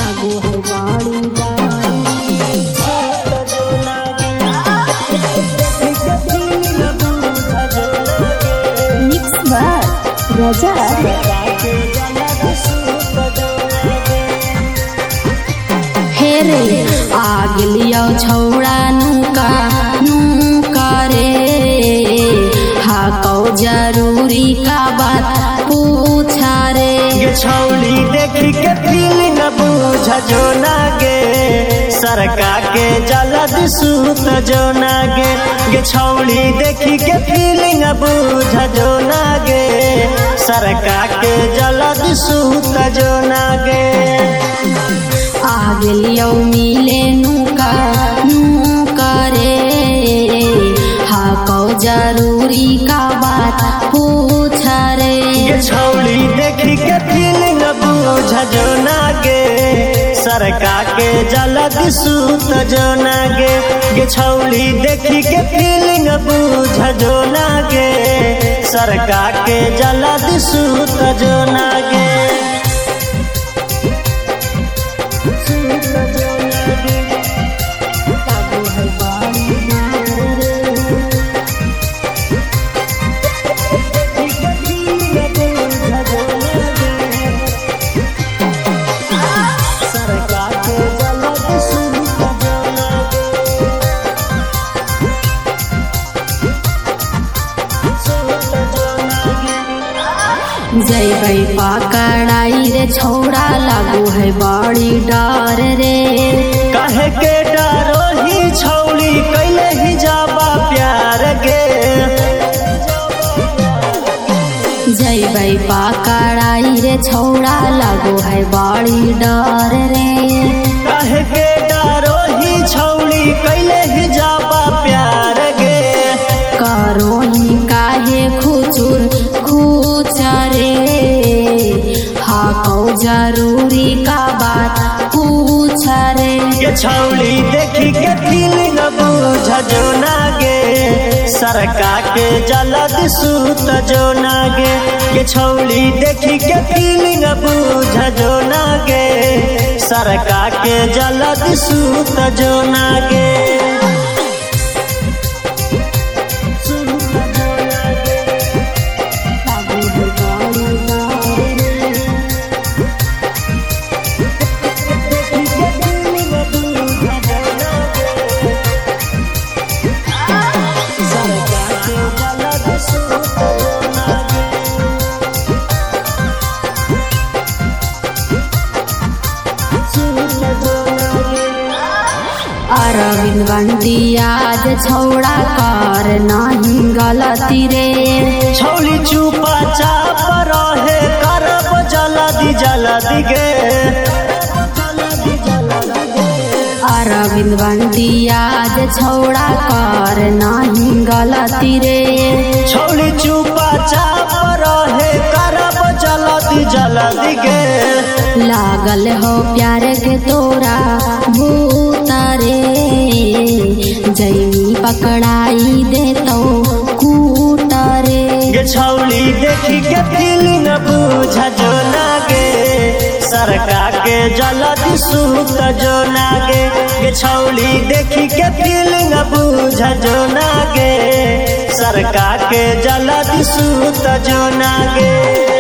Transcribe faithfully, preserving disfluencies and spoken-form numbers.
लागू है बाड़ी मिक्स बार राजा हे रे आग लियो छौड़ा नुका नुका रे हा कौ जरूरी का बात पूछा रे ये छौली देखी के फीलिंग बूझ जो नागे सरका के जलद सूत जो नागे ये छौली देखी के फीलिंग बूझ जो नागे सरका के जलद सूत जो नागे आग लियो मिले नुका नुका रे हा कौ जरूरी का बात पूछा रे ये छौली देखी के फीलिंग बूझ जो नागे सरका के जलद सूत जो नागे ये छौली देखी के फीलिंग बूझ जो नागे सरका के जलद सूत जो नागे जैबै पकड़ाई रे छौड़ा लागू है बड़ी डर रे काहे के डरो ही छौली कैले ही जाबा प्यार गे जैबै पकड़ाई रे छौड़ा लागू है बड़ी डर रे काहे के डरो ही छौली कैले ही जाबा प्यार गे करो ही काहे खुचुर खुचरे हा कौ जरूरी का बात पूछ रे ये छौली देखी के फीलिंग बूझ जो नागे सरका के जलद सूत जो नागे ये छौली देखी के फीलिंग बूझ जो नागे सरका के जलद सूत जो नागे अरविंद बंटी आज छौड़ा कर नहीं गलती रे छौली चुपा चाप रहे करब जल्दी जल्दी गे अरविंद बंटी आज छौड़ा कर नहीं गलती रे छौली चुपा चाप रहे करब जल्दी जल्दी गे लागल हो प्यार के तोरा भूतारे जैनी पकड़ाई दे तो कूटरे ये छौली देखी के फीलिंग बूझ जो नागे सरका के जलद सूत जो नागे ये छौली देखी के फीलिंग बूझ जो नागे सरका के जलद सूत जो नागे।